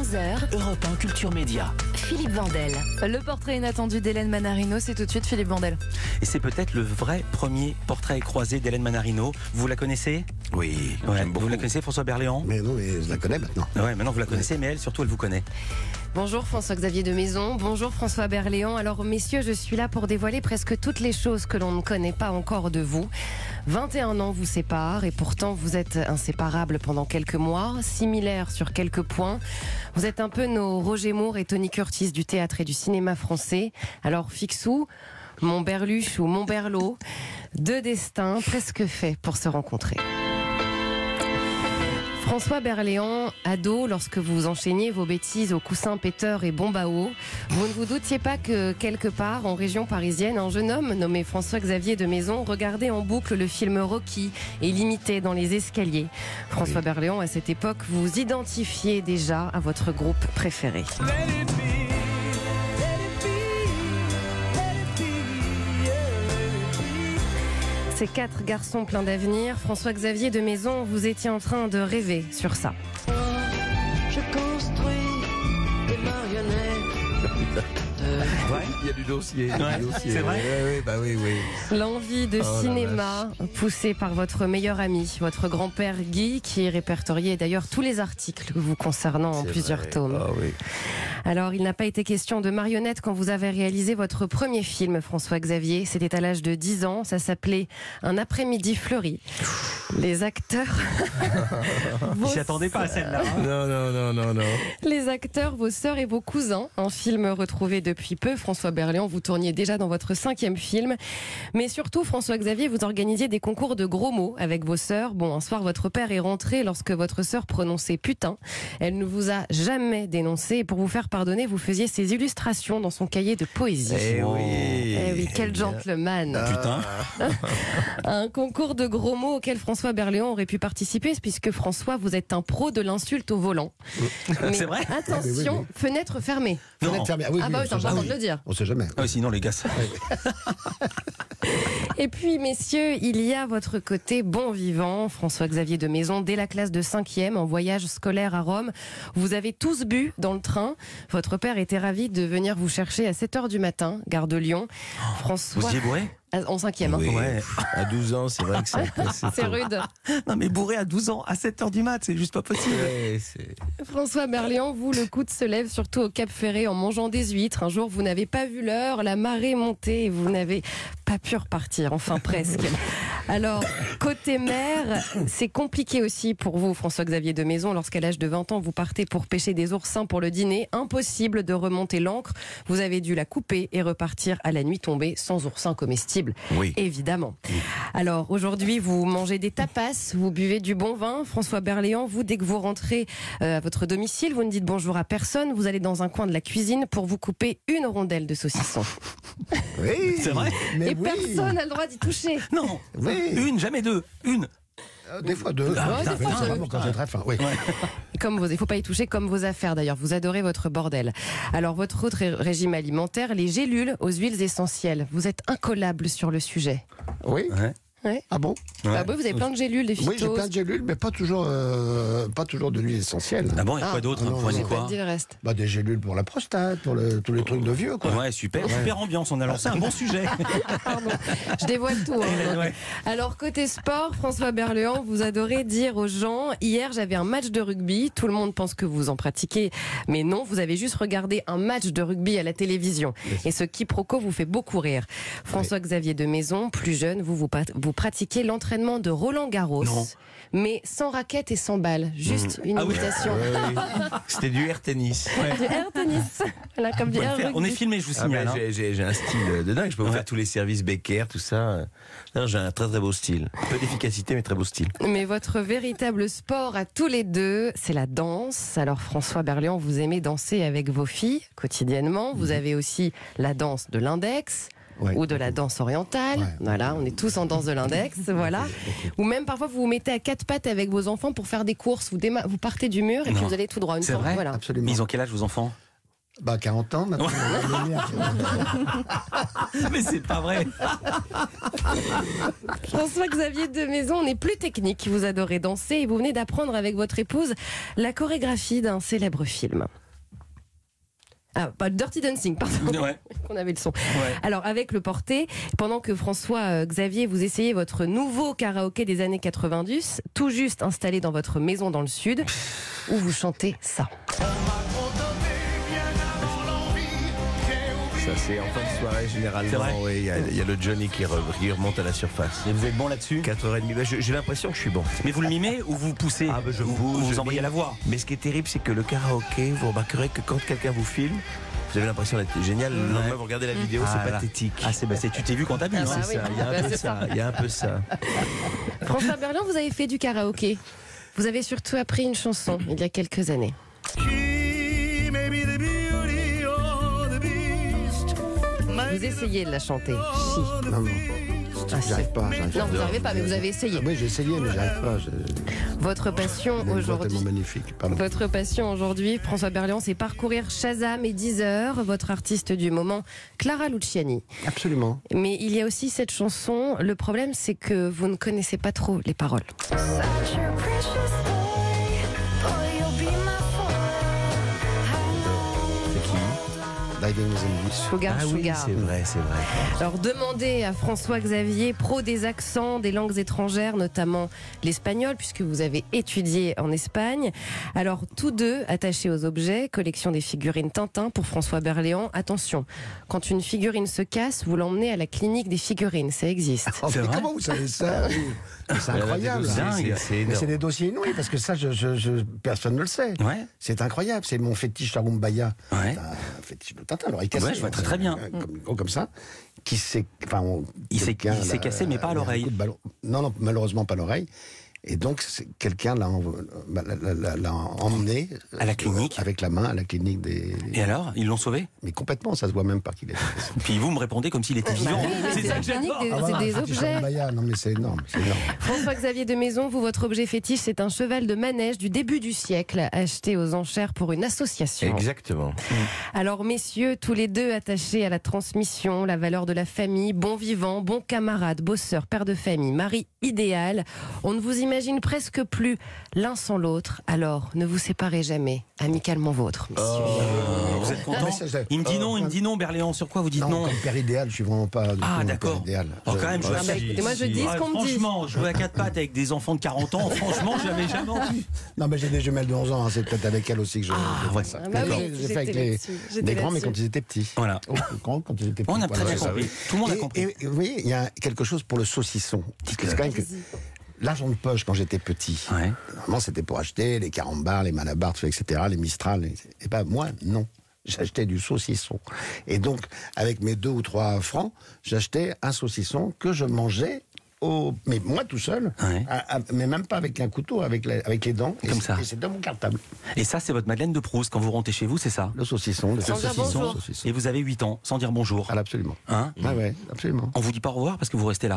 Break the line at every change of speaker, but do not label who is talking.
11h,
Europe 1 Culture Média.
Philippe Vandel.
Le portrait inattendu d'Hélène Manarino, c'est tout de suite Philippe Vandel.
Et c'est peut-être le vrai premier portrait croisé d'Hélène Manarino. Vous la connaissez ?
Oui,
J'aime beaucoup. Vous la connaissez, François Berléand ?
Mais non, mais je la connais maintenant.
Ouais, maintenant vous la connaissez, mais elle, surtout, elle vous connaît.
Bonjour François-Xavier de Maison, bonjour François Berléand. Alors messieurs, je suis là pour dévoiler presque toutes les choses que l'on ne connaît pas encore de vous. 21 ans vous séparent et pourtant vous êtes inséparables pendant quelques mois, similaires sur quelques points. Vous êtes un peu nos Roger Moore et Tony Curtis du théâtre et du cinéma français. Alors Fixou, Montberluche ou Montberlot, deux destins presque faits pour se rencontrer. François Berléand, ado, lorsque vous enchaîniez vos bêtises au coussin péteur et bombe à eau, vous ne vous doutiez pas que quelque part, en région parisienne, un jeune homme nommé François-Xavier de Maison regardait en boucle le film Rocky et l'imitait dans les escaliers. François Berléand, à cette époque, vous identifiez déjà à votre groupe préféré. Ces quatre garçons pleins d'avenir, François-Xavier de Maison, vous étiez en train de rêver sur ça.
Je construis des marionnettes.
Ouais, il y a du dossier.
c'est vrai.
Oui.
L'envie de cinéma poussée par votre meilleur ami, votre grand-père Guy, qui répertoriait d'ailleurs tous les articles vous concernant en plusieurs tomes.
Ah oui.
Alors, il n'a pas été question de marionnettes quand vous avez réalisé votre premier film, François-Xavier. C'était à l'âge de 10 ans. Ça s'appelait Un après-midi fleuri. Les acteurs...
Je s'y attendais pas à celle-là.
Non.
Les acteurs, vos sœurs et vos cousins. Un film retrouvé depuis peu. François Berléand, vous tourniez déjà dans votre 5e film. Mais surtout, François-Xavier, vous organisiez des concours de gros mots avec vos sœurs. Bon, un soir, votre père est rentré lorsque votre sœur prononçait putain. Elle ne vous a jamais dénoncé. Et pour vous faire pardonner, vous faisiez ses illustrations dans son cahier de poésie.
Eh oui,
quel gentleman.
Putain.
Un concours de gros mots auquel François Berléand aurait pu participer, puisque François, vous êtes un pro de l'insulte au volant. Mais
C'est vrai ?
attention,
Oui.
fenêtre fermée.
Non.
Fenêtre fermée. Ah oui,
Ah bah oui, c'est important de le dire.
On sait jamais.
Ah oui, sinon les gars, ça...
Et puis, messieurs, il y a votre côté bon vivant. François-Xavier de Maison, dès la classe de 5e, en voyage scolaire à Rome, vous avez tous bu dans le train. Votre père était ravi de venir vous chercher à 7h du matin, gare de Lyon. François...
Vous y êtes bourré ?
En 5e.
Oui.
Ouais.
À 12 ans, c'est vrai que
C'est rude.
Non mais bourré à 12 ans, à 7h du mat, c'est juste pas possible.
François Berléand, vous, le coude se lève surtout au Cap Ferré en mangeant des huîtres. Un jour, vous n'avez pas vu l'heure, la marée montait et vous n'avez pas pu repartir, enfin presque. Alors, côté mer, c'est compliqué aussi pour vous, François-Xavier de Maison, lorsqu'à l'âge de 20 ans, vous partez pour pêcher des oursins pour le dîner. Impossible de remonter l'ancre. Vous avez dû la couper et repartir à la nuit tombée sans oursins comestibles.
Oui.
Évidemment. Alors, aujourd'hui, vous mangez des tapas, vous buvez du bon vin. François Berléand, vous, dès que vous rentrez à votre domicile, vous ne dites bonjour à personne. Vous allez dans un coin de la cuisine pour vous couper une rondelle de saucisson.
Oui.
C'est vrai ?
Mais
Et
oui.
personne n'a le droit d'y toucher.
Non,
Oui.
une, jamais deux, une.
Des fois deux.
des fois deux.
Vraiment, quand j'ai très faim. Oui.
Il ne faut pas y toucher, comme vos affaires d'ailleurs. Vous adorez votre bordel. Alors, votre autre régime alimentaire, les gélules aux huiles essentielles. Vous êtes incollable sur le sujet.
Oui.
Ouais.
Ah bon?
Ah oui, vous avez plein de gélules, des phytos.
Oui, j'ai plein de gélules, mais pas toujours de l'huile essentielle.
Ah bon, et quoi d'autre ?
non,
Vous prenez
non.
quoi ?
Dis le reste.
Bah, des gélules pour la prostate, pour tous les trucs de vieux, quoi.
Ouais, super ambiance, on a lancé un bon sujet.
Pardon, je dévoile tout. Hein.
Ouais.
Alors, côté sport, François Berléand, vous adorez dire aux gens, hier j'avais un match de rugby, tout le monde pense que vous en pratiquez, mais non, vous avez juste regardé un match de rugby à la télévision. Et ce quiproquo vous fait beaucoup rire. François-Xavier de Maison, plus jeune, vous pratiquez l'entraînement de Roland Garros,
Non.
mais sans raquette et sans balle, juste une
Ah oui.
imitation.
C'était du air tennis.
Du air tennis, voilà, comme du
On peut le
air
faire.
rugby.
On est filmé, je vous signale. hein.
J'ai un style de dingue, je peux vous
Ouais.
faire tous les services Becker, tout ça. Non, j'ai un très très beau style. Peu d'efficacité, mais très beau style.
Mais votre véritable sport à tous les deux, c'est la danse. Alors François Berléand, vous aimez danser avec vos filles quotidiennement. Vous avez aussi la danse de l'index.
Ouais.
Ou de la danse orientale.
Ouais.
Voilà, on est tous en danse de l'index. Voilà. Ou même parfois vous vous mettez à quatre pattes avec vos enfants pour faire des courses. Vous partez du mur et puis
Non.
vous allez tout droit.
C'est vrai ?
Voilà.
Absolument.
Mais ils ont quel âge vos enfants ?
Bah, 40 ans maintenant.
Mais c'est pas vrai.
François-Xavier de Maison, on est plus technique. Vous adorez danser et vous venez d'apprendre avec votre épouse la chorégraphie d'un célèbre film. Ah, pas Dirty Dancing, pardon.
Ouais.
Qu'on avait le son.
Ouais.
Alors, avec le porté, pendant que François Xavier, vous essayez votre nouveau karaoké des années 90, tout juste installé dans votre maison dans le sud, où vous chantez ça.
Ça, c'est en fin de soirée,
C'est
généralement.
vrai
Oui, il y a le Johnny qui remonte à la surface.
Et vous êtes bon là-dessus
4h30. Bah, j'ai l'impression que je suis bon.
Mais vous le mimez ou vous poussez
Ah, bah, je
Ou
bouge,
vous
je
envoyez
mime.
la voix?
Mais ce qui est terrible, c'est que le karaoké, vous remarquerez que quand quelqu'un vous filme, vous avez l'impression d'être génial. Le lendemain, vous regardez la vidéo,
Ah,
c'est
là.
pathétique.
Ah, c'est tu t'es vu quand t'as bu.
Ah,
hein.
bah
C'est
oui.
ça, il y a un
Bah,
peu
c'est
ça. Il y a un peu ça.
François Berliand, vous avez fait du karaoké. Vous avez surtout appris une chanson il y a quelques années. Vous essayez de la chanter. Chi.
Non, non.
Ah, si.
J'arrive pas.
Non, vous n'arrivez pas, mais vous avez essayé.
Oui, j'ai essayé, mais j'arrive pas.
Votre passion
J'ai une voix
aujourd'hui.
tellement magnifique. Pardon.
Votre passion aujourd'hui, François Berliand, c'est parcourir Shazam et Deezer, votre artiste du moment, Clara Luciani.
Absolument.
Mais il y a aussi cette chanson. Le problème, c'est que vous ne connaissez pas trop les paroles.
C'est qui
Diving with
Sugar,
Ah oui,
Sugar.
c'est vrai, c'est vrai.
Alors demandez à François Xavier, pro des accents, des langues étrangères, notamment l'espagnol, puisque vous avez étudié en Espagne. Alors tous deux attachés aux objets, collection des figurines Tintin pour François Berléand. Attention, quand une figurine se casse, vous l'emmenez à la clinique des figurines, ça existe.
Oh,
C'est
mais
vrai
comment vous savez ça? C'est incroyable.
C'est
dingue.
c'est
Mais
énorme.
c'est des dossiers inouïs parce que ça, personne ne le sait.
Ouais.
C'est incroyable. C'est mon fétiche Tarumbaya.
Ouais.
C'est un fétiche de Tintin, l'oreille cassée.
Ouais, je vois très bien.
Comme ça. Qui s'est. Enfin,
Il s'est
quelqu'un
cassé, mais pas à l'oreille.
un coup de ballon. Non, non, malheureusement pas l'oreille. Et donc, quelqu'un l'a emmené
À la clinique.
avec la main à la clinique des.
Et alors, ils l'ont sauvé?
Mais complètement, ça se voit même pas qu'il est.
Puis vous me répondez comme s'il était vivant.
C'est la clinique des, c'est des
fétiche
objets.
Tarumbaya. Non, mais c'est énorme. C'est énorme.
François-Xavier de Maison, vous, votre objet fétiche, c'est un cheval de manège du début du siècle, acheté aux enchères pour une association.
Exactement.
Alors, messieurs, tous les deux attachés à la transmission, la valeur de la famille, bon vivant, bon camarade, bosseur, père de famille, mari idéal, on ne vous imagine presque plus l'un sans l'autre. Alors, ne vous séparez jamais, amicalement vôtre, messieurs.
Vous êtes content?
mais c'est-
Il me dit non, Berléand. Sur quoi vous dites non?
Comme père idéal, je suis vraiment pas. du tout
Ah,
un
d'accord.
père idéal.
Alors, quand même,
Je-
je-
Ah bah, écoutez, moi je dis ce qu'on me dit.
Franchement, jouer à quatre pattes avec des enfants de 40 ans, franchement, j'avais jamais entendu.
Non, mais j'ai des jumelles de 11 ans, hein, c'est peut-être avec elles aussi que je fais
ouais.
ça.
Ah bah
Mais
oui,
j'ai fait avec
j'étais
les
là-dessus,
grands, mais
là-dessus.
quand ils étaient petits.
Voilà.
Quand ils étaient petits.
On a très bien
voilà.
compris. Tout le monde a compris.
Et vous voyez, il y a quelque chose pour le saucisson.
Dites-le.
C'est quand même que l'argent de poche, quand j'étais petit,
Ouais.
normalement, c'était pour acheter les carambars, les malabars, etc., les Mistral. Et ben, moi, non. J'achetais du saucisson. Et donc, avec mes 2 ou 3 francs, j'achetais un saucisson que je mangeais mais moi tout seul,
Ouais.
mais même pas avec un couteau, avec les dents.
Comme ça.
Et c'est dans mon cartable.
Et ça, c'est votre Madeleine de Proust quand vous rentrez chez vous, c'est ça?
Le saucisson, le
Sans dire
saucisson,
bonjour.
saucisson.
Et vous avez 8 ans, sans dire bonjour.
Ah, absolument.
Hein?
Ah ouais, absolument.
On vous dit pas au revoir parce que vous restez là.